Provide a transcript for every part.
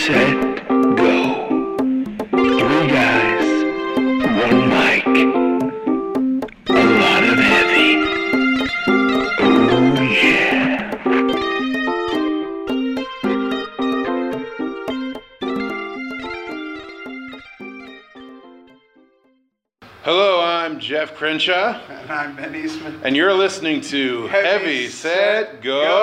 set, go. Three guys, one mic, a lot of heavy. Oh yeah. Hello, I'm Jeff Crenshaw. And I'm Ben Eastman. And you're listening to Heavy, Set,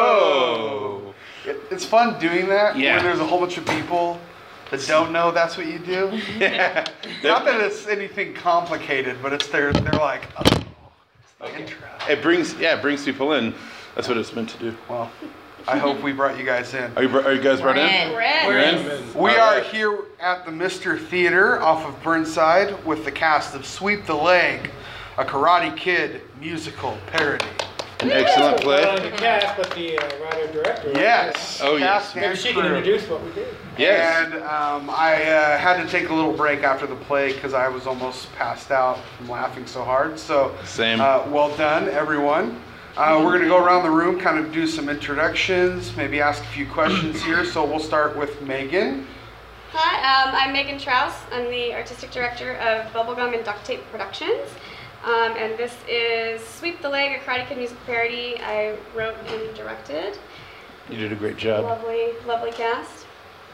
Go. It's fun doing that Yeah. when there's a whole bunch of people that don't know that's what you do. Yeah. Not that it's anything complicated, but it's they're like, oh, it's the intro. It brings people in. That's what it's meant to do. Well, I hope we brought you guys in. Are you guys brought in? We're in. We All are right. here at the Mr. Theater off of Burnside with the cast of Sweep the Leg, a Karate Kid musical parody. An excellent Not play. only the cast, but the writer-director. Yes. Oh, yes. Cast Maybe and she can crew. introduce what we do. Yes. And I had to take a little break after the play because I was almost passed out from laughing so hard. So, Same. well done, everyone. We're going to go around the room, kind of do some introductions, maybe ask a few questions here. So we'll start with Megan. Hi, I'm Megan Trouse. I'm the artistic director of Bubblegum and Duct Tape Productions. And this is Sweep the Leg, a Karate Kid musical parody I wrote and directed. You did a great job. Lovely cast.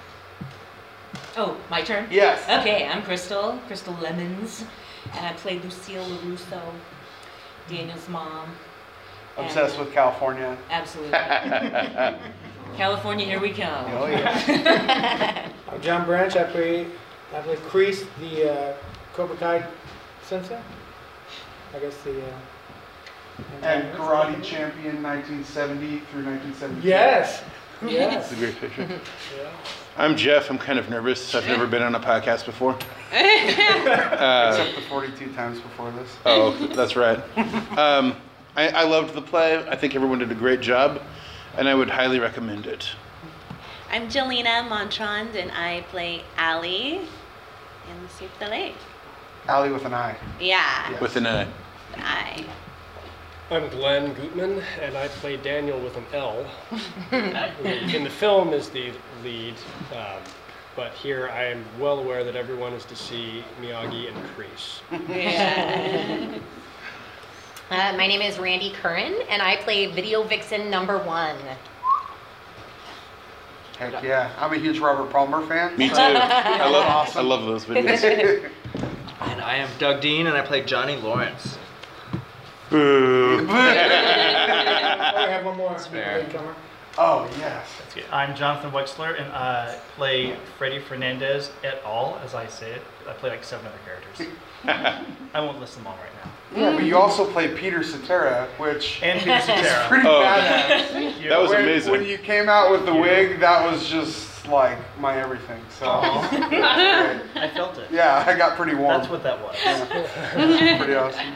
Oh, my turn? Yes. Okay, I'm Crystal Lemons, and I play Lucille LaRusso, Daniel's mom. Obsessed with California. Absolutely. California, here we come. Oh, yeah. I'm John Branch. I play Kreese, the Cobra Kai sensei. I guess the. And Karate Champion 1970 through 1972. Yes. That's Yes. a great picture. Yeah. I'm Jeff. I'm kind of nervous. I've never been on a podcast before. Except the 42 times before this. Oh, that's right. I loved the play. I think everyone did a great job, and I would highly recommend it. I'm Jelena Montrond, and I play Allie in Sweep the Leg. Allie with an I. Yeah, Yeah. With an I. I. I'm Glenn Gutman, and I play Daniel with an L. In the film is the lead, but here I am well aware that everyone is to see Miyagi and Kreese. My name is Randy Curran, and I play Video Vixen #1. Heck yeah. I'm a huge Robert Palmer fan. Me too. so- I love those videos. And I am Doug Dean, and I play Johnny Lawrence. Boo. Oh, I have one more. Fair. Newcomer. Oh, yes. I'm Jonathan Wexler, and I play Freddy Fernandez et al., as I say it. I play like 7 other characters. I won't list them all right now. Yeah, but you also play Peter Cetera, which And Peter is Cetera. pretty Oh. badass. That was when, amazing. When you came out with the wig, that was just like my everything. So, Aw. I felt it. yeah, I got pretty warm. That's what that was. Yeah. Pretty awesome.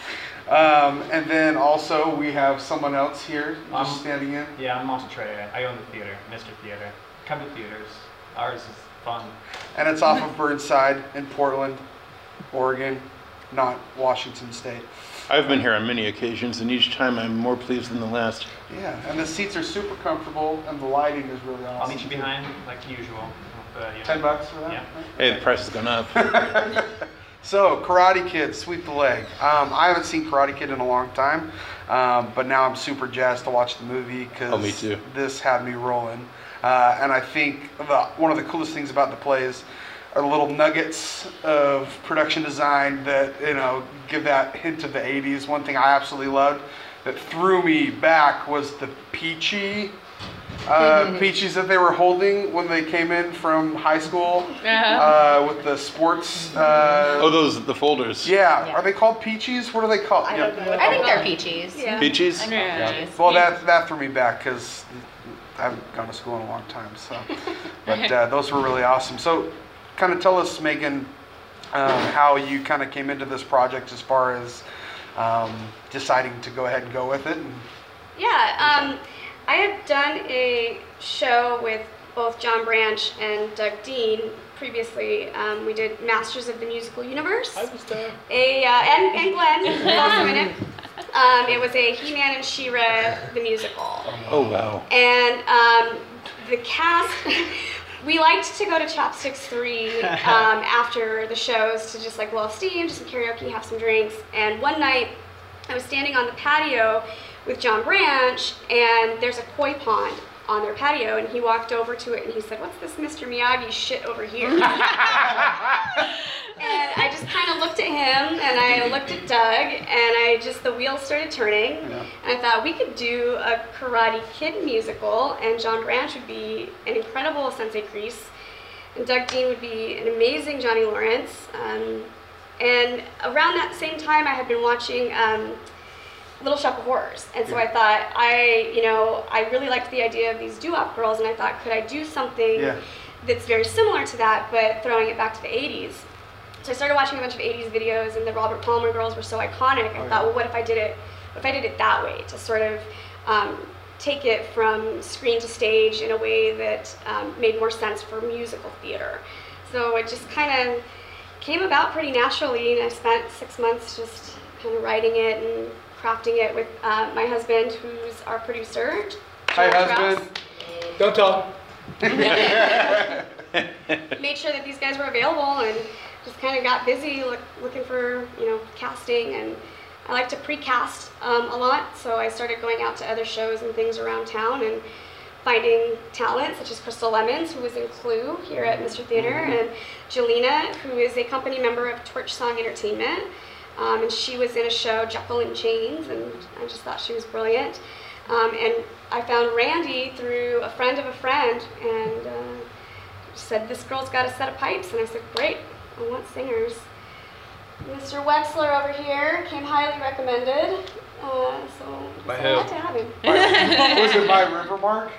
And then also we have someone else here just standing in. Yeah, I'm Monty Trey. I own the theater, Mr. Theater. Come to theaters. Ours is fun. And it's off of Burnside in Portland, Oregon, not Washington State. I've been here on many occasions, and each time I'm more pleased than the last. Yeah, and the seats are super comfortable, and the lighting is really awesome. I'll meet you behind, like usual. $10 for that? Yeah. Hey, the price has gone up. So, Karate Kid, Sweep the Leg. I haven't seen Karate Kid in a long time, but now I'm super jazzed to watch the movie because Oh, me too. this had me rolling. And I think one of the coolest things about the play is are the little nuggets of production design that, give that hint of the 80s. One thing I absolutely loved that threw me back was the peachy peaches that they were holding when they came in from high school with the sports. The folders. Yeah. Are they called peaches? What are they called? I think they're peaches. Yeah. Peaches? Peaches. Well, that threw me back because I haven't gone to school in a long time. So, but those were really awesome. So, kind of tell us, Megan, how you kind of came into this project as far as deciding to go ahead and go with it. Yeah, I had done a show with both John Branch and Doug Dean previously. We did Masters of the Musical Universe. I was there. And Glenn was also in it. It was a He-Man and She-Ra the musical. Oh, wow. And the cast we liked to go to Chopsticks 3 after the shows to just like blow off steam, just some karaoke, have some drinks. And one night I was standing on the patio with John Branch, and there's a koi pond on their patio, and he walked over to it and he said, "What's this Mr. Miyagi shit over here?" And I just kind of looked at him, and I looked at Doug, and the wheels started turning. Yeah. And I thought we could do a Karate Kid musical, and John Branch would be an incredible Sensei Kreese, and Doug Dean would be an amazing Johnny Lawrence. And around that same time, I had been watching Little Shop of Horrors, and so I thought I really liked the idea of these doo-wop girls, and I thought, could I do something that's very similar to that, but throwing it back to the 80s? So I started watching a bunch of 80s videos, and the Robert Palmer girls were so iconic. I thought, well, what if I did it that way, to sort of take it from screen to stage in a way that made more sense for musical theater. So it just kind of came about pretty naturally, and I spent 6 months just kind of writing it and crafting it with my husband, who's our producer. Hi, George husband. Don't talk. Made sure that these guys were available, and just kind of got busy looking for casting. And I like to pre-cast a lot, so I started going out to other shows and things around town and finding talent such as Crystal Lemons, who was in Clue here at Mr. Theater, and Jelena, who is a company member of Torch Song Entertainment. And she was in a show, Jekyll and Chains, and I just thought she was brilliant. And I found Randy through a friend of a friend, and said, "This girl's got a set of pipes," and I said, "Great, I want singers." Mr. Wexler over here came highly recommended, so By glad who? to have him. Was it by Rivermark?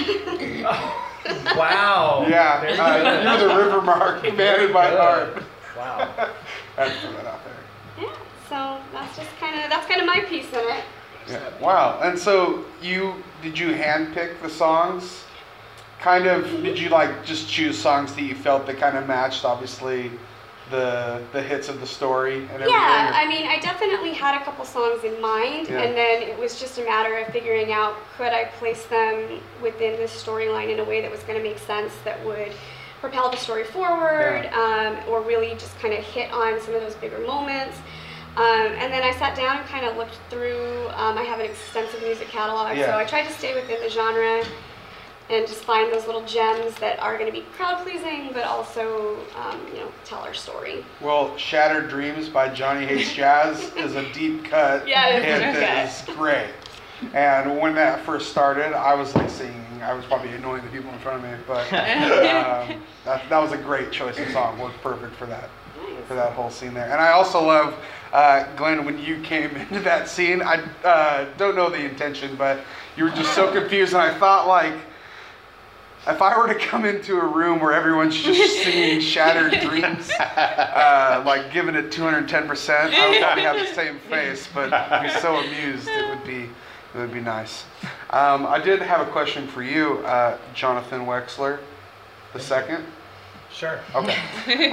Wow. Yeah, you're the Rivermark, banded by heart. Wow. I had to throw that out there. Yeah, so that's kind of my piece in it. Yeah. Wow. And so did you handpick the songs? Kind of, did you just choose songs that you felt that kind of matched, obviously, the hits of the story and everything? Yeah, I mean, I definitely had a couple songs in mind, Yeah. and then it was just a matter of figuring out, could I place them within this storyline in a way that was going to make sense, that would propel the story forward, or really just kind of hit on some of those bigger moments. And then I sat down and kind of looked through, I have an extensive music catalog, so I tried to stay within the genre and just find those little gems that are going to be crowd-pleasing, but also, tell our story. Well, Shattered Dreams by Johnny Hates Jazz is a deep cut. Yeah, it is hit a that is great. And when that first started, I was singing. I was probably annoying the people in front of me, but that was a great choice of song. Worked perfect for that. Nice. For that whole scene there. And I also love, Glenn, when you came into that scene, I don't know the intention, but you were just so confused, and I thought, if I were to come into a room where everyone's just singing Shattered Dreams, giving it 210%, I would probably have the same face, but I'd be so amused, it would be nice. I did have a question for you, Jonathan Wexler, the second. Sure. Okay.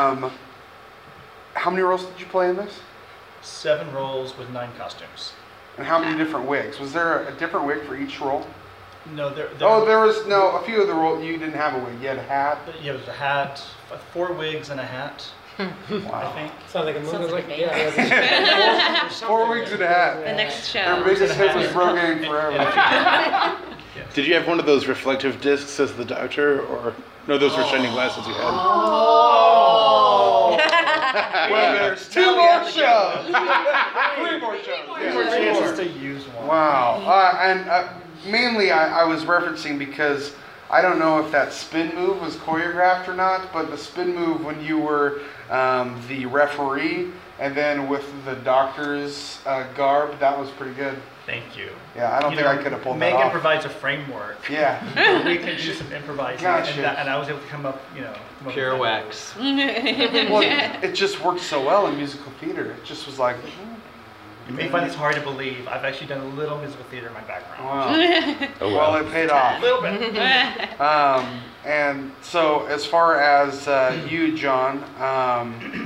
How many roles did you play in this? 7 roles with 9 costumes. And how many different wigs? Was there a different wig for each role? No, there was a few of the roles you didn't have a wig. You had a hat. Yeah, it was a hat, 4 wigs and a hat. Wow. I think. Sounds like a movie. Sounds like a Yeah. 4 wigs and a hat. The next show. Their biggest hit was Rogaine Forever. Did you have one of those reflective discs as the doctor, or no? Those were shining glasses you had. Oh. Well, there's 2 more shows. 3 more shows. More chances to use one. Wow. Mainly I was referencing because I don't know if that spin move was choreographed or not, but the spin move when you were the referee and then with the doctor's garb, that was pretty good. Thank you. Yeah, I don't think I could have pulled that Megan off. provides a framework. Yeah. Where we can do some improvising, Gotcha. and I was able to come up Pure wax. Well, it just worked so well in musical theater. It just was like. You may find this hard to believe. I've actually done a little musical theater in my background. Wow. Oh, well, it paid off. A little bit. And so, as far as you, John,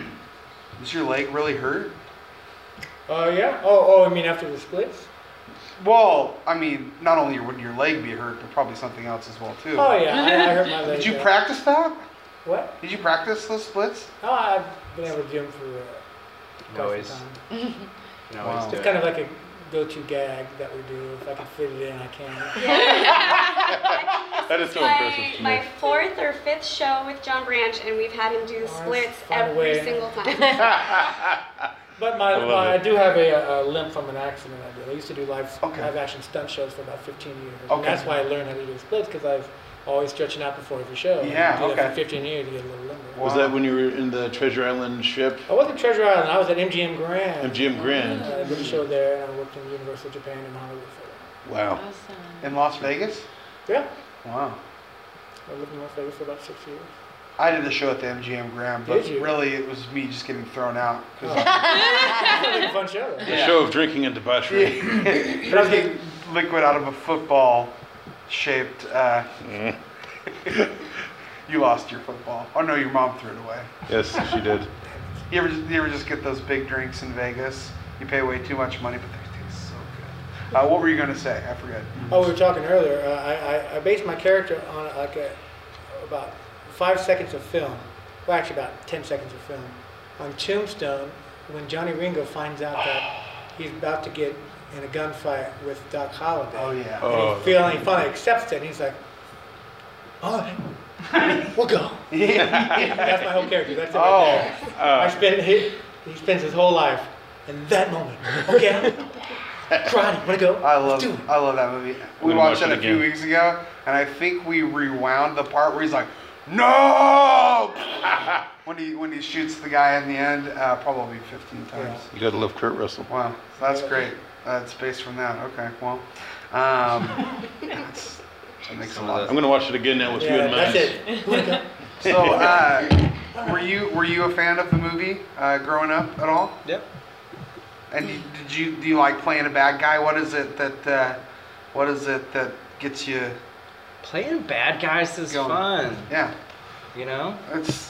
does your leg really hurt? Yeah. Oh, I mean after the splits? Well, I mean, not only would your leg be hurt, but probably something else as well too. Oh yeah, I hurt my leg. Did you practice that? What? Did you practice those splits? Oh, I've been able to gym for quite some time. Wow. It's kind of like a go-to gag that we do. If I can fit it in, I can. That is so impressive to me. My 4th or 5th show with John Branch, and we've had him do the splits find a every way. single time. But I do have a limp from an accident I did. I used to do live action stunt shows for about 15 years. And that's why I learned how to do the splits, because I was always stretching out before every show. Yeah, I did that for 15 years to get a little limber. Was that when you were in the Treasure Island ship? I wasn't Treasure Island. I was at MGM Grand. MGM Grand. I did a show there, and I worked in Universal Japan and Hollywood for that. Wow. In Las Vegas? Yeah. Wow. I lived in Las Vegas for about 6 years. I did a show at the MGM Grand, but Did you? really it was me just getting thrown out. It was like a fun show. A show of drinking and debauchery. But I was getting liquid out of a football-shaped. You lost your football. Oh no, your mom threw it away. Yes, she did. You ever just get those big drinks in Vegas? You pay way too much money, but they taste so good. What were you going to say? I forget. Oh, we were talking earlier. I based my character on about 5 seconds of film. Well, actually about 10 seconds of film. On Tombstone, when Johnny Ringo finds out that he's about to get in a gunfight with Doc Holliday. Oh, yeah. And he finally accepts it, and he's like, all right, we'll go. That's my whole character. That's it right there. He spends his whole life in that moment. Okay, karate, wanna go? I love that movie. We watched it a few weeks ago, and I think we rewound the part where he's like, no! when he shoots the guy in the end, probably 15 times. You gotta love Kurt Russell. Wow, that's great. It's based from that. Okay, well, that makes a lot. I'm gonna watch it again now with you in mind. That's it. So, were you a fan of the movie growing up at all? Yep. And do you like playing a bad guy? What is it that gets you? Playing bad guys is going? fun. Yeah. You know? It's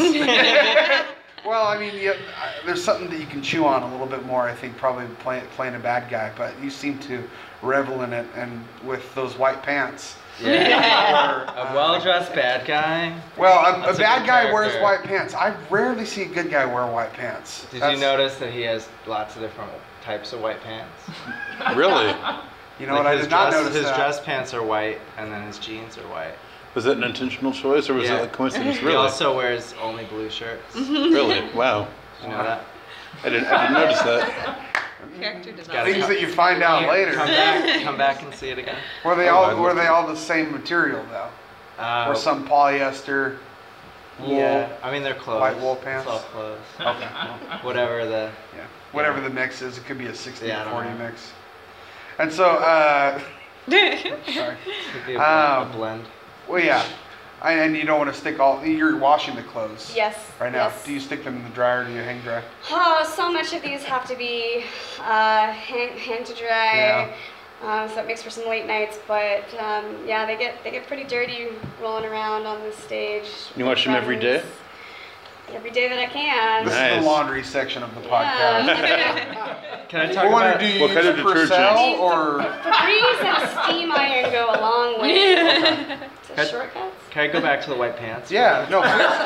well, I mean, there's something that you can chew on a little bit more. I think probably playing a bad guy, but you seem to revel in it, and with those white pants. Yeah. A well-dressed bad guy. Well, a bad guy character. wears white pants. I rarely see a good guy wear white pants. Did you notice that he has lots of different types of white pants? Really? You know what? I did not notice his that. dress pants are white, and then his jeans are white. Was that an intentional choice, or was it a coincidence? He Really? also wears only blue shirts. Really? Wow. Did you know that? I didn't notice that. Character design. Things that you find out later. Come back and see it again. Were they all the same material though? Or some polyester? Yeah, I mean they're clothes. White wool pants. It's all clothes. Okay. Whatever the. Yeah. Whatever the mix is, it could be a 60-40 know. mix. And so, sorry. Could be a blend. Well, yeah. And you don't want to stick you're washing the clothes. Yes. Right now. Yes. Do you stick them in the dryer or do you hang dry? Oh, so much of these have to be hang to dry. Yeah. So it makes for some late nights, but yeah, they get pretty dirty rolling around on the stage. You watch them every day? Every day that I can. This is the laundry section of the podcast. Can I talk about what kind of detergent? Or Febreze and steam iron go a long way. Shortcuts. Can I go back to the white pants? Yeah, no,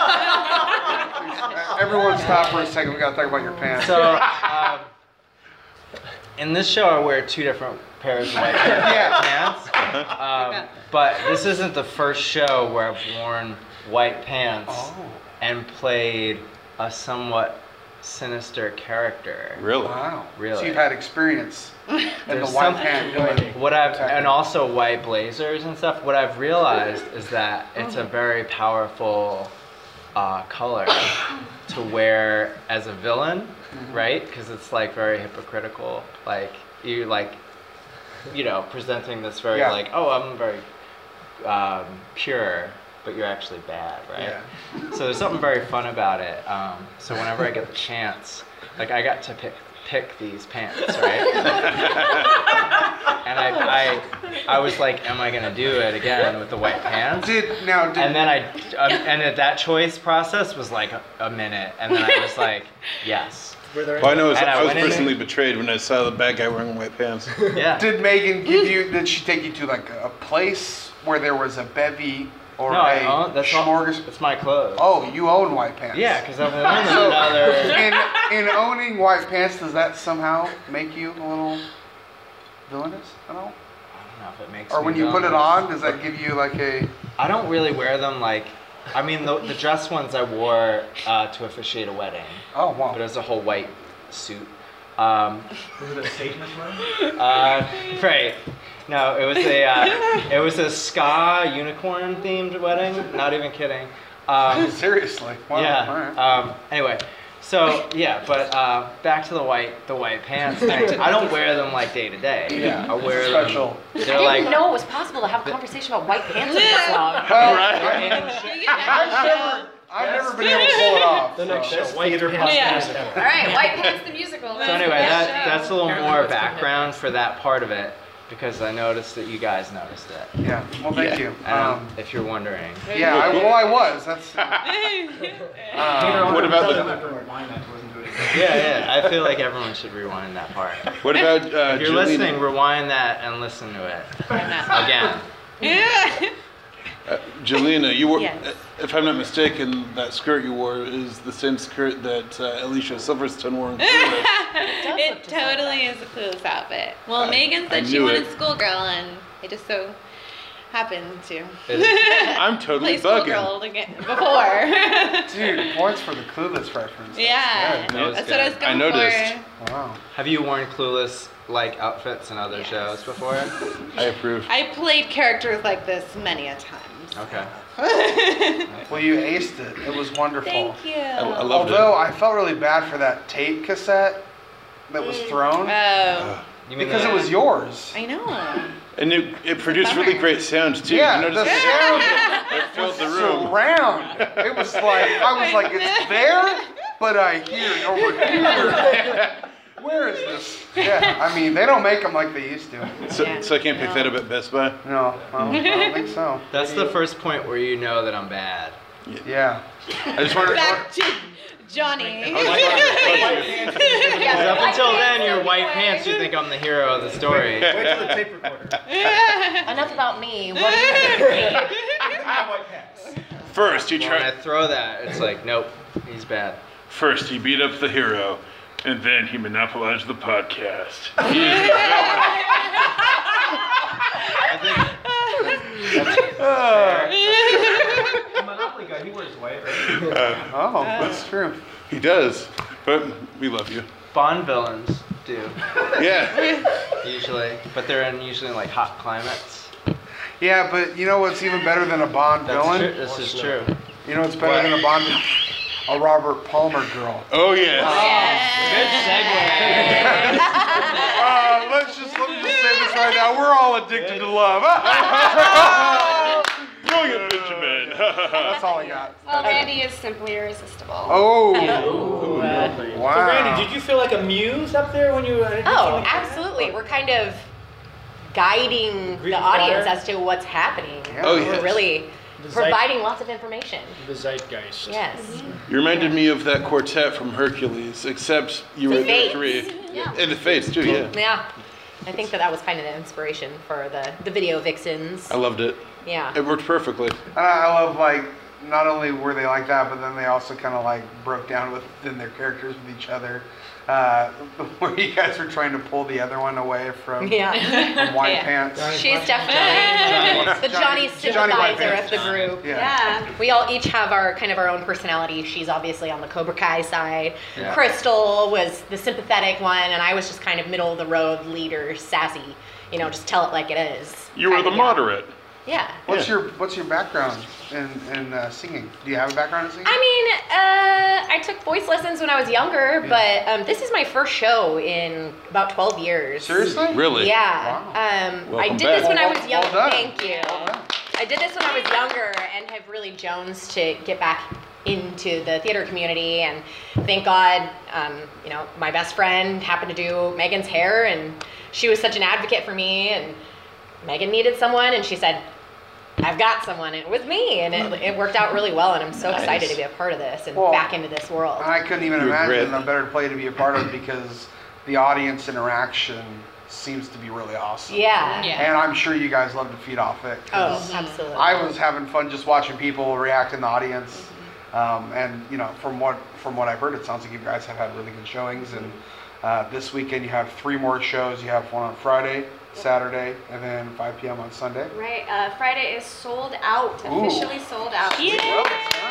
please. Everyone stop for a second. We got to talk about your pants. So, in this show, I wear 2 different pairs of white pants. But this isn't the first show where I've worn white pants and played a somewhat sinister character. Really? Wow. Really. So you've had experience in the There's white pant doing. and also white blazers and stuff. What I've realized is that it's a very powerful color to wear as a villain, right? Because it's like very hypocritical. Like you presenting this very like, oh, I'm very pure, but you're actually bad, right? Yeah. So there's something very fun about it. So whenever I get the chance, like I got to pick pick these pants, right? And I was like, am I gonna do it again with the white pants? And then and that choice process was like a minute, and then I was like, yes. Well, I know I was personally betrayed when I saw the bad guy wearing white pants. Yeah. Did Megan did she take you to like a place where there was a bevy or No, I own, that's my clothes. Oh, you own white pants. Yeah, because I'm another. In owning white pants, does that somehow make you a little villainous at all? I don't know if it makes Or me when you put it villainous. on, does that give you like a... I don't really wear them like... I mean, the dress ones I wore to officiate a wedding. Oh, wow. But it was a whole white suit. Was it a Satanist wedding? Right. No, it was a ska unicorn themed wedding. Not even kidding. Seriously? Wow. Yeah. All right. Anyway, so yeah, but back to the white pants thing. I don't wear them like day to day. Yeah. I wear Special. them. I They're didn't like know it was possible to have a conversation about white pants in this long. I've never been able to pull it off. The next so. show, white pants. All right, White Pants the musical. So anyway, that's a little more background for that part of it because I noticed that you guys noticed it. Yeah. Well, thank you. And if you're wondering. Yeah. I was. That's. What about Yeah. I feel like everyone should rewind that part. What about if you're Jelena? listening, rewind that and listen to it again. Jelena, you wore, Yes. if I'm not mistaken, that skirt you wore is the same skirt that Alicia Silverstone wore in Clueless. It totally is a Clueless outfit. Well, I- Megan I said she knew wanted it. schoolgirl, and it just so happened to I'm totally play bugging. schoolgirl again before. Dude, points for the Clueless reference. Yeah, That was that's good. what I was I going noticed. for. Wow. Have you worn Clueless like outfits in other Yes. shows before? I approve. I played characters like this many a times. Okay. Well, you aced it. It was wonderful. Thank you. I loved Although I felt really bad for that tape cassette that was thrown Oh, You mean because the- it was yours. I know. And it produced Bummer. really great sound too. Yeah, you noticed the the sound sound that filled the room. Surround. It was like I was like, it's there, but I hear it over here. Where is this? Yeah, I mean they don't make them like they used to. So I can't pick that up at Best Buy. No, I don't think so. That's the first point where you know that I'm bad. Yeah. I just wanted Back to Johnny. Because up until then, your white pants, you think I'm the hero of the story. Wait till the tape recorder. Enough about me. What do you think? My white pants. First you When try. I throw that, it's like, nope, he's bad. First he beat up the hero, and then he monopolized the podcast. The Monopoly guy, he wears white, right? Oh, that's true. He does, but we love you. Bond villains do, Yeah. usually. But they're usually in like hot climates. Yeah, but you know what's even better than a Bond That's villain? true. This is true. You know what's better than a Bond? A Robert Palmer girl. Oh yes. Good segue. Let me just say this right now. We're all addicted to love. Brilliant, Benjamin. That's all I got. Well, Randy is simply irresistible. Oh. So Wow. Randy, did you feel like a muse up there when you were? Oh, absolutely. We're kind of guiding Greek the audience fire? as to what's happening. Oh, We're yes. really The providing lots of information. The zeitgeist. Yes. You reminded me of that quartet from Hercules, except you were there Fates. three. Yeah. And the Fates too, yeah. Yeah. I think that was kind of the inspiration for the video vixens. I loved it. Yeah. It worked perfectly. I love like not only were they like that, but then they also kind of like broke down within their characters with each other. Where you guys were trying to pull the other one away from, Yeah. from White Yeah. Pants. She's definitely the Johnny Johnny White sympathizer of Pants. the group. Yeah. Yeah. We all each have our kind of our own personality. She's obviously on the Cobra Kai side. Yeah. Crystal was the sympathetic one, and I was just kind of middle of the road leader, sassy. You know, just tell it like it is. You were kind the of deal. moderate. Yeah. What's your background in singing? Do you have a background in singing? I mean, I took voice lessons when I was younger, but this is my first show in about 12 years. Seriously? Really? Yeah. Wow. I Welcome did this back. when I was Well younger. done. Thank you. Well done. I did this when I was younger and have really jonesed to get back into the theater community, and thank God, my best friend happened to do Megan's hair, and she was such an advocate for me, and Megan needed someone, and she said, I've got someone, and it was me, and it worked out really well, and I'm so excited to be a part of this and back into this world. I couldn't even imagine a better play to be a part of, because the audience interaction seems to be really awesome. Yeah. And I'm sure you guys love to feed off it. Oh, absolutely. I was having fun just watching people react in the audience. And from what I've heard, it sounds like you guys have had really good showings. And this weekend you have 3 more shows. You have one on Friday, Saturday, and then 5 p.m. on Sunday. Right. Friday is sold out. Officially sold out. Well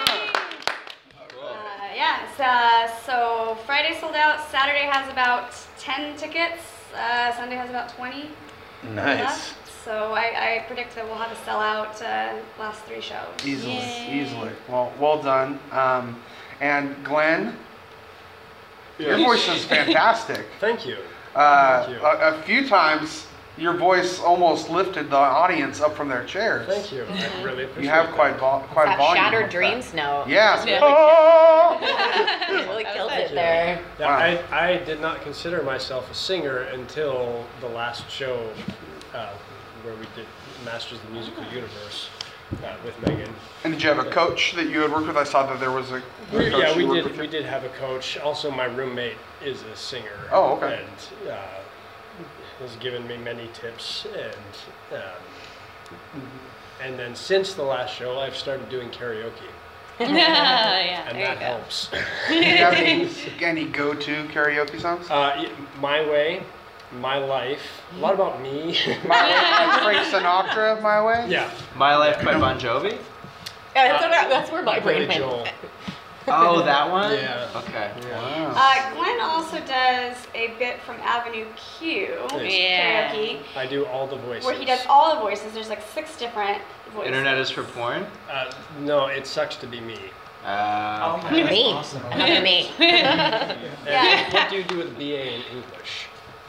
done. So Friday sold out. Saturday has about 10 tickets. Sunday has about 20. Nice. Left. So I predict that we'll have a sellout last 3 shows. Easily. Well done. And Glenn, your voice is fantastic. Thank you. A few times, your voice almost lifted the audience up from their chairs. Thank you. I really appreciate You have quite a volume. Shattered Dreams note. Yes. Really killed it there. Yeah, I did not consider myself a singer until the last show where we did Masters of the Musical Universe with Megan. And did you have a coach that you had worked with? I saw that there was a coach. Yeah, you worked with. we did have a coach. Also, my roommate is a singer. Oh, okay. And has given me many tips, and then since the last show, I've started doing karaoke. And that helps. Do you have any go-to karaoke songs? My Way, My Life, a lot about me. My Way, like Frank Sinatra, My Way? Yeah. My Life by Bon Jovi? Yeah, that's where my brain Billy went. Joel. Oh, that one? Yeah. Okay. Wow. Glenn also does a bit from Avenue Q, karaoke, I do all the voices. where he does all the voices. There's like 6 different voices. Internet is for porn? No, It Sucks to Be Me. Me. Another me. And what do you do with BA in English?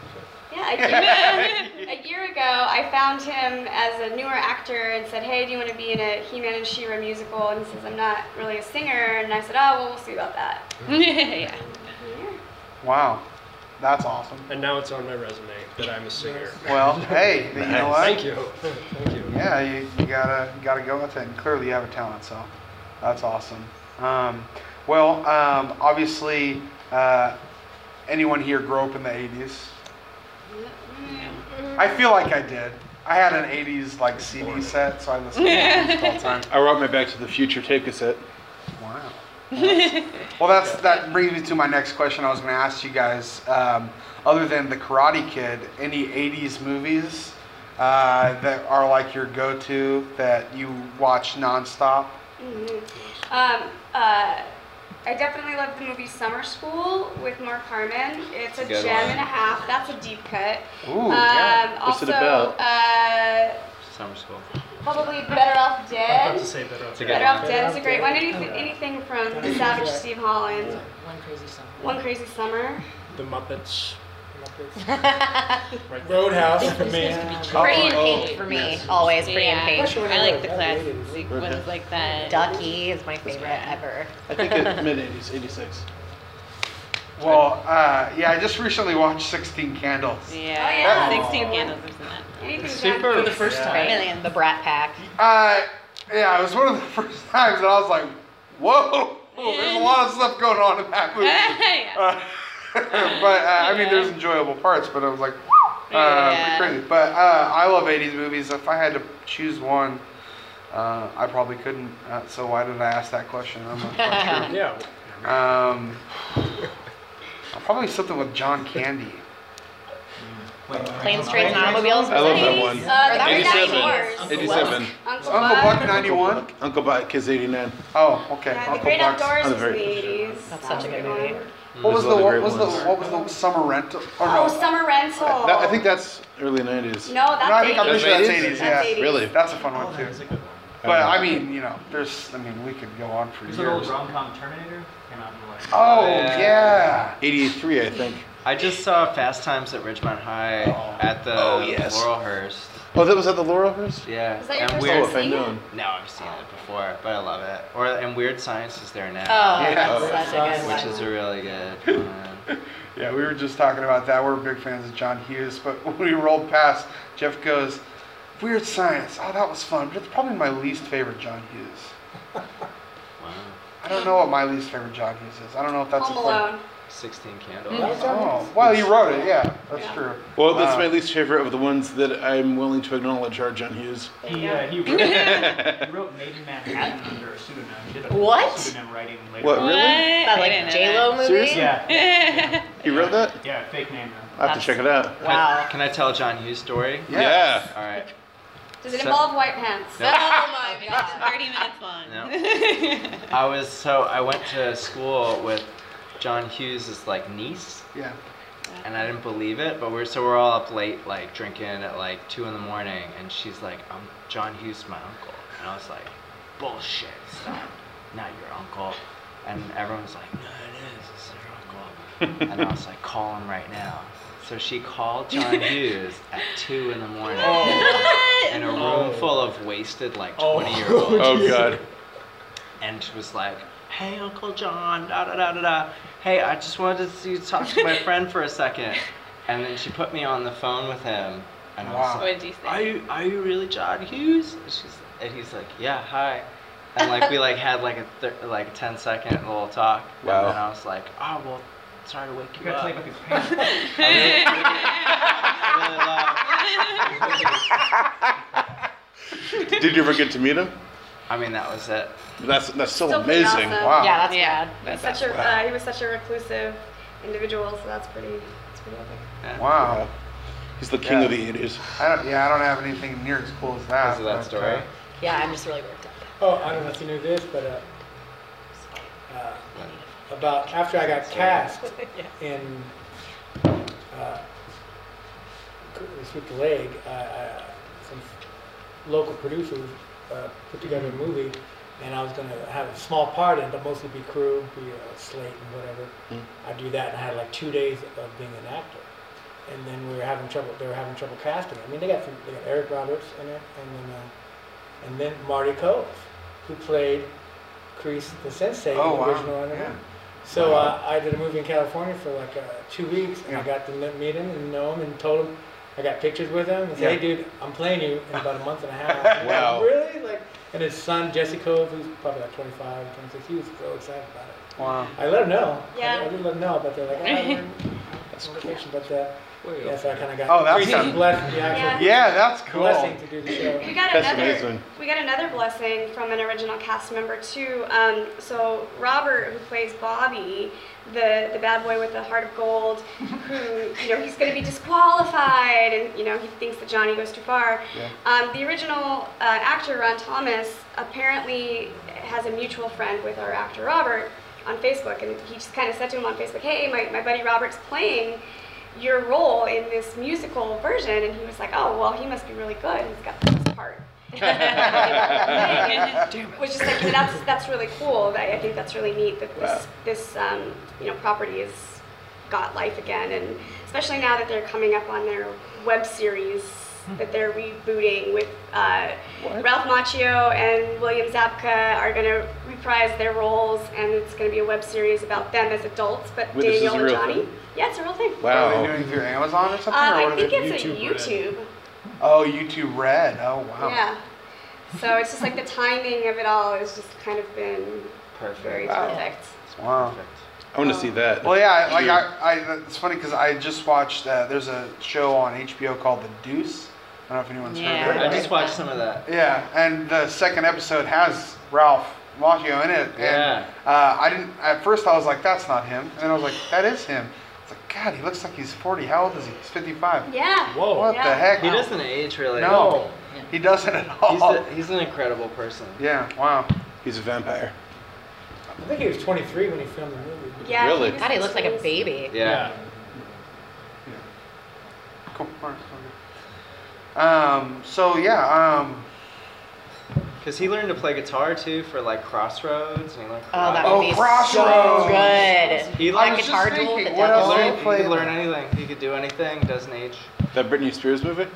Yeah, a year ago, I found him as a newer actor and said, hey, do you want to be in a He-Man and She-Ra musical? And he says, I'm not really a singer. And I said, oh, well, we'll see about that. Yeah. Wow. That's awesome. And now it's on my resume that I'm a singer. Well, hey, you know what? Thank you. Thank you. Yeah, you gotta go with it. And clearly you have a talent, so that's awesome. Obviously, anyone here grew up in the 80s? I feel like I did. I had an 80s like CD set, so I listened to music all the time. I wrote my Back to the Future tape cassette. Wow. Well, that brings me to my next question I was going to ask you guys. Other than The Karate Kid, any 80s movies that are like your go-to that you watch nonstop? I definitely love the movie Summer School with Mark Harmon. It's a Good gem one. and a half. That's a deep cut. Ooh, yeah. What's Also, it about? Summer School. Probably Better Off I'm about Dead. to say Better Off It's a Dead. good Better Off one. Dead is a great one. Anything from Savage Steve Holland. One Crazy Summer. One Crazy Summer. The Muppets. Roadhouse for me. Pretty in Pink for me, always Pretty in Pink. I like the classic ones like that. Ducky is my favorite ever. I think it's mid-80s, 86. Well, I just recently watched 16 Candles. Yeah. Oh, yeah. 16 Candles is in that. Anything Super. For the first time. Right? The Brat Pack. Yeah, it was one of the first times that I was like, whoa, there's a lot of stuff going on in that movie. Yeah. I mean, there's enjoyable parts, but I was like, pretty crazy. But I love 80s movies. If I had to choose one, I probably couldn't. So why did I ask that question? I'm not sure. Yeah. Probably something with John Candy. Planes, Trains, and Automobiles. I love that one. That was 87. Uncle Uncle Buck. Buck 91? Uncle Buck, Kids 89. Oh, okay. Yeah, The Uncle Great Buck's. Outdoors Oh, was in very the good. 80s. That's such a good one. movie. What was There's a lot of the great what was the summer rental? Or Oh, no? Summer Rental. I think that's early 90s. No, that's No, I think I'm 80s. pretty sure that's 80s? 80s. That's Yeah, 80s. Really? that's a fun one Oh, too. that's a good one. But I mean, we could go on for There's an old years. rom-com Terminator. Came out in like. Oh Yeah. yeah. 83, I think. I just saw Fast Times at Ridgemont High at the Oh, yes. Laurelhurst. Oh, that was at the Laurelhurst? Yeah. Was that your and first Weird, Oh, if I'd known. No, I've seen it before, but I love it. And Weird Science is there now. Oh, Yeah. that's such a good Which one. is a really good one. Yeah, we were just talking about that. We're big fans of John Hughes, but when we rolled past, Jeff goes, Weird Science. Oh, that was fun, but it's probably my least favorite John Hughes. Wow. I don't know what my least favorite John Hughes is. I don't know if that's Home a point. Alone. 16 Candles. That was John Oh, Hughes? well, you wrote it. Yeah, that's Yeah. true. Well, that's Wow. my least favorite of the ones that I'm willing to acknowledge are John Hughes. He wrote Made in Manhattan under a pseudonym. He did a What? pseudonym writing later. What, on. really? That I like didn't know J-Lo that. movie? Seriously? Yeah. He wrote that? Yeah, fake name though. I'll have to check it out. Wow. Can I tell a John Hughes story? Yeah. All right. Does it So- involve white pants? Oh my It's god. 30 minutes long. No. I went to school with John Hughes' like niece, Yeah. and I didn't believe it, but we're all up late like drinking at like 2 in the morning, and she's like, John Hughes, my uncle. And I was like, bullshit, stop, not your uncle. And everyone's like, no, it is, it's your uncle. And I was like, call him right now. So she called John Hughes at 2 in the morning in a room full of wasted like 20-year-olds. Oh, God. And she was like, hey, Uncle John, da da da da da. Hey, I just wanted to talk to my friend for a second. And then she put me on the phone with him. And I was Wow. What like, did you say? are you really John Hughes? And he's like, yeah, hi. And like we like had like a 10-second little talk. Wow. And then I was like, oh, well, sorry to wake You you gotta up. tell you about his pants. Really love. Did you ever get to meet him? I mean, that was it. That's still Still pretty amazing. awesome. Wow. Yeah, that's Yeah. bad. He was such a reclusive individual, so that's pretty epic. Yeah. Wow. He's the king Yeah. of the 80s. I don't have anything near as cool as that. Because of that but, story. Yeah, I'm just really worked up. Oh, I don't know if you knew this, but about after I got cast in Sweep the Leg, some local producers put together a movie, and I was going to have a small part in it, but mostly be crew, be a slate and whatever. I do that, and I had like 2 days of being an actor. And then they were having trouble casting. I mean, they got Eric Roberts in it, and then Marty Cove, who played Kreese the Sensei Oh, in the wow. original Under Yeah. Him. So I did a movie in California for like 2 weeks, and I Yeah. got to meet him and know him and told him, I got pictures with him and said, Yeah. hey dude, I'm playing you in about a month and a half. And they're Wow. like, really? Like, and his son, Jesse Cove, who's probably like 25, 26, he was so excited about it. Wow. I let him know. Yeah. I did let him know, but they're like, we're on vacation. But yeah, so I kind of got Oh, that's Kreese kind of- blessed the actual Yeah, that's cool. blessing to do the show. We got That's another. amazing. We got another blessing from an original cast member too. So Robert, who plays Bobby, the bad boy with the heart of gold, who he's going to be disqualified, and he thinks that Johnny goes too far. Yeah. The original actor Ron Thomas apparently has a mutual friend with our actor Robert on Facebook, and he just kind of said to him on Facebook, "Hey, my buddy Robert's playing your role in this musical version," and he was like, "Oh, well, he must be really good. He's got this part." Which is like that's really cool. I think that's really neat that this property has got life again, and especially now that they're coming up on their web series that they're rebooting with Ralph Macchio and William Zabka are going to reprise their roles, and it's going to be a web series about them as adults, but Wait, this is Daniel a and real Johnny. thing? Yeah, it's a real thing. Are Wow. they doing it through Amazon or something? or I what are think they it's a doing? YouTube. Oh, YouTube Red. Oh, wow. Yeah. So it's just like the timing of it all has just kind of been very Perfect. perfect. Wow. Perfect. I want to see that. Well, yeah, like Sure. it's funny because I just watched. There's a show on HBO called The Deuce. I don't know if anyone's Yeah. heard of it. I just watched some of that. Yeah, and the second episode has Ralph Macchio in it. And, Yeah. I didn't. At first, I was like, "That's not him," and then I was like, "That is him." It's like, God, he looks like he's 40. How old is he? He's 55. Yeah. Whoa. What Yeah. the heck? He doesn't age really. No, he doesn't at all. He's an incredible person. Yeah. Wow. He's a vampire. I think he was 23 when he filmed the movie. Yeah. Really? was God, he in looks like a schools. baby. Yeah. Cool. All right, so yeah. Because he learned to play guitar too for like Crossroads, and he learned Oh, that karate. would be Crossroads. so good. He Like learned Guitar just Duel, the thinking, what else devil. did He play could in learn that? anything. He could do anything. Doesn't age. That Britney Spears movie?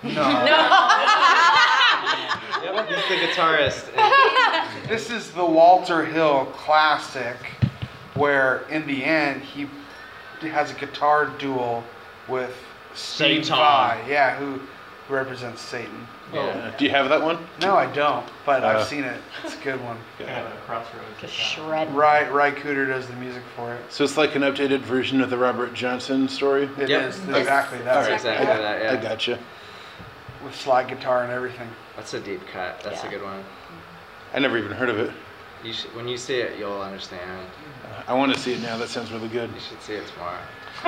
Yep, he's the guitarist. And This is the Walter Hill classic, where in the end he has a guitar duel with Steve Satan. Vai, yeah, who represents Satan. yeah. Do you have that one? No, I don't, but I've seen it. It's a good one. Crossroads. Just shred. Ry Cooder does the music for it. So it's like an updated version of the Robert Johnson story? It Yep. is exactly that. That's exactly that. Yeah. I gotcha. With slide guitar and everything. That's a deep cut. That's a Yeah. good one. I never even heard of it. You should, when you see it, you'll understand. I want to see it now. That sounds really good. You should see it tomorrow.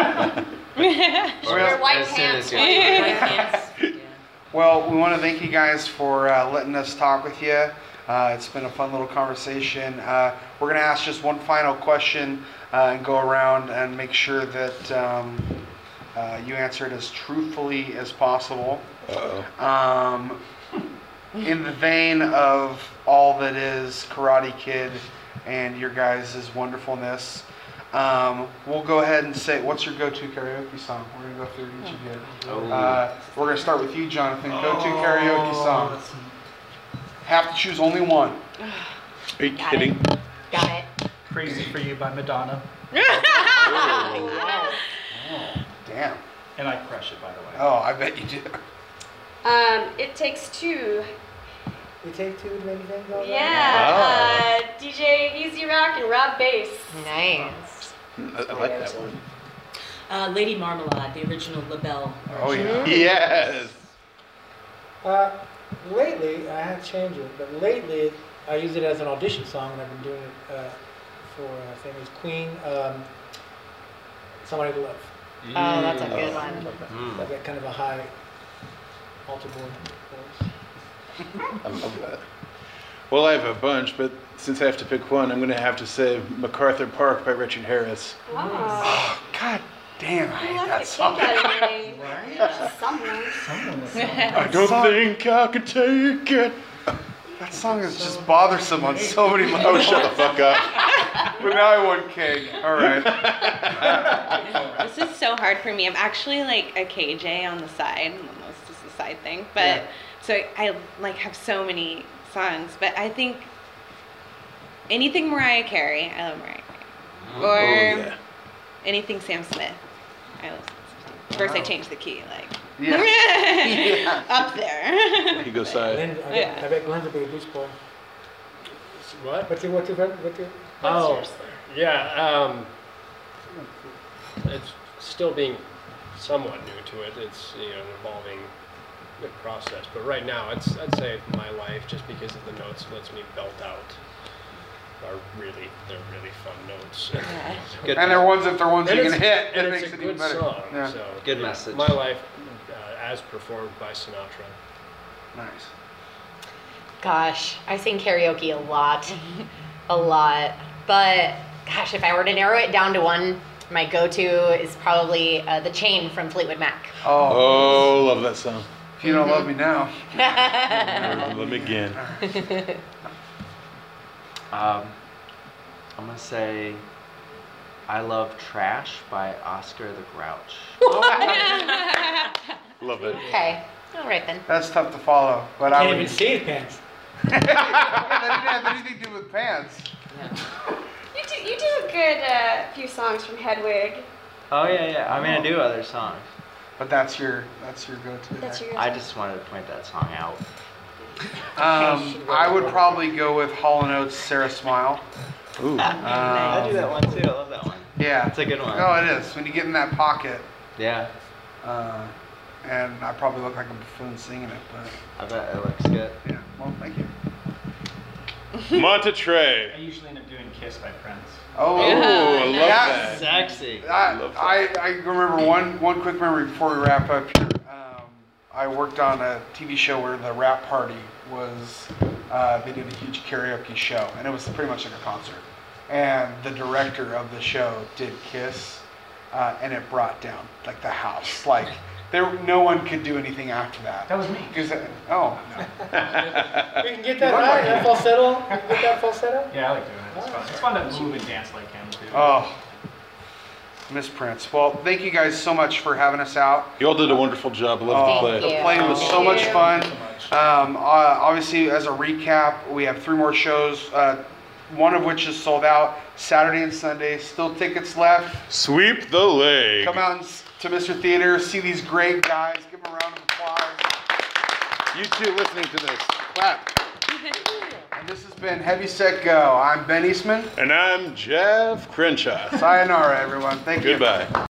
Wear white as soon pants. as you- White pants. Yeah. Well, we want to thank you guys for letting us talk with you. It's been a fun little conversation. We're going to ask just one final question and go around and make sure that you answer it as truthfully as possible. Uh-oh. In the vein of all that is Karate Kid and your guys' wonderfulness, we'll go ahead and say, what's your go-to karaoke song? We're going to go through each of you. Oh. We're going to start with you, Jonathan. Go-to karaoke song. Have to choose only one. Are you kidding? Got it. Crazy for You by Madonna. Yes. Damn. And I crush it, by the way. Oh, I bet you do. It Takes Two. You take two to make things go right? Yeah. DJ Easy Rock and Rob Bass. Nice. I like that one. Lady Marmalade, the original LaBelle version. Oh, yeah. Yes. Lately, I have changed it, but lately I use it as an audition song, and I've been doing it for famous Queen, Somebody to Love. Oh, that's a good one. I've got kind of a high altar board voice. I love that. Well, I have a bunch, but since I have to pick one, I'm going to have to say MacArthur Park by Richard Harris. Oh. God damn, I I hate love that the song. kick out of me. Someone. I don't think I could take it. That song is just bothersome on so many levels. Oh, shut the fuck up. But now I want cake. All right. This is so hard for me. I'm actually like a KJ on the side. Almost just a side thing. But Yeah. so I like have so many songs. But I think anything Mariah Carey. I love Mariah Carey. Or Oh, yeah. anything Sam Smith. I love Sam Smith. Of course, I changed the key. Like Yeah. up there. He goes side. Glenn, I bet Glenn's a big Beach Boy. What? What's your Oh, yeah. It's still being somewhat new to it. It's an evolving process. But right now, I'd say My Life, just because of the notes it lets me belt out, they're really fun notes. Good. And they're ones that they're ones And you can it's- hit. and It it's makes a it even good better. song. Yeah. So, Good message. My Life, as performed by Sinatra. Nice. Gosh, I sing karaoke a lot. A lot. But gosh, if I were to narrow it down to one, my go-to is probably The Chain from Fleetwood Mac. Oh, Oh, love that song. if you don't love me now. Love me again. I'm gonna say I Love Trash by Oscar the Grouch. Love it. Okay. All right then. That's tough to follow. But I Can't would. even see his pants. Yeah, that didn't have anything to do with pants. You do a good few songs from Hedwig. Oh yeah. I mean, I do other songs. But that's your go-to. That's there. your. I just wanted to point that song out. I would probably go with Hall & Oates' Sarah Smile. Ooh. I do that one too. I love that one. Yeah. It's a good one. Oh, it is. When you get in that pocket. Yeah. And I probably look like a buffoon singing it, but I bet it looks good. yeah. Well, thank you. Montetre. I usually end up doing Kiss by Prince. Oh, Oh, I love that- that. Sexy. I remember one quick memory before we wrap up here. I worked on a TV show where the rap party was, they did a huge karaoke show, and it was pretty much like a concert. And the director of the show did Kiss, and it brought down like the house. Like no one could do anything after that. That was me. Oh, no. You can get that high, that falsetto. You can get that falsetto. Yeah, I like doing it. It's fun. It's fun to move and dance like him too. Oh, Miss Prince. Well, thank you guys so much for having us out. You all did a wonderful job. I love the Thank play. you. The play was so much fun. Obviously, as a recap, we have 3 more shows, one of which is sold out, Saturday and Sunday. Still tickets left. Sweep the leg. Come out to Mr. Theater, see these great guys. Give them a round of applause. You two listening to this, clap. And this has been Heavy Set Go. I'm Ben Eastman. And I'm Jeff Crenshaw. Sayonara, everyone. Thank you. Goodbye.